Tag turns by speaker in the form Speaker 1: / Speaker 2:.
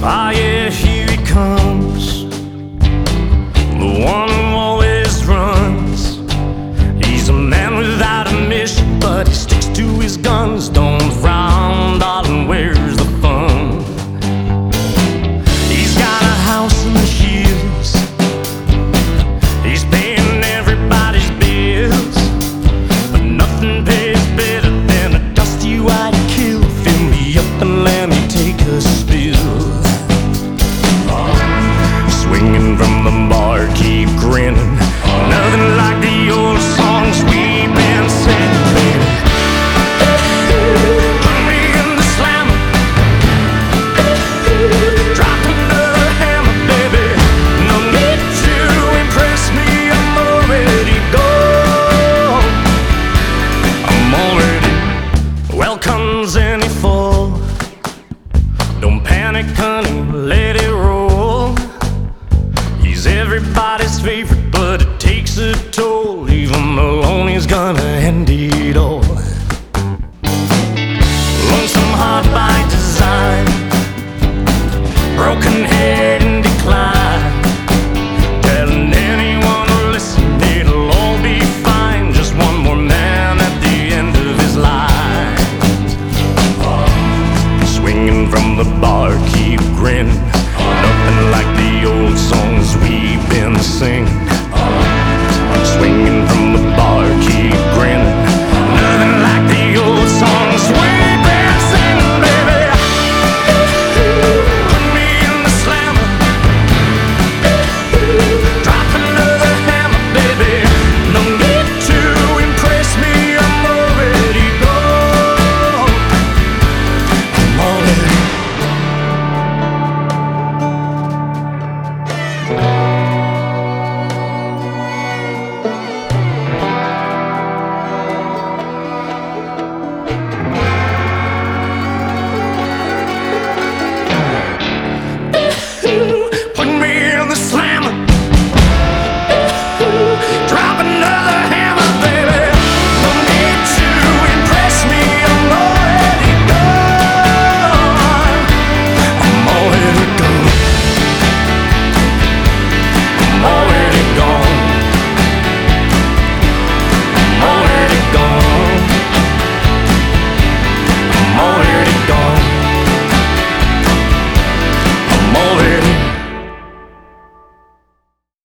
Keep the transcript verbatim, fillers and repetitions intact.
Speaker 1: Ah, yeah, here he comes, the one who always runs. He's a man without a mission, but he sticks to his guns. Don't frown, darling, where's the fun? He's got a house in the hills, he's paying everybody's bills, but nothing pays better than a dusty white kill. Fill me up and let me take a spill. Swinging from the bar, keep grinning. Nothing like the old songs we've been singing, baby. Put me in the slammer, drop another hammer, baby. No need to impress me, I'm already gone. I'm already. Well, comes any fall, don't panic, honey, let it roll. He's everybody's favorite, but it takes a toll. Leave him alone, he's gonna end it all. Lonesome heart by design, broken head in decline. Telling anyone who listen, it'll all be fine. Just one more man at the end of his line. Swinging from the bar, keep grinning. Nothing like the old songs we've been singing.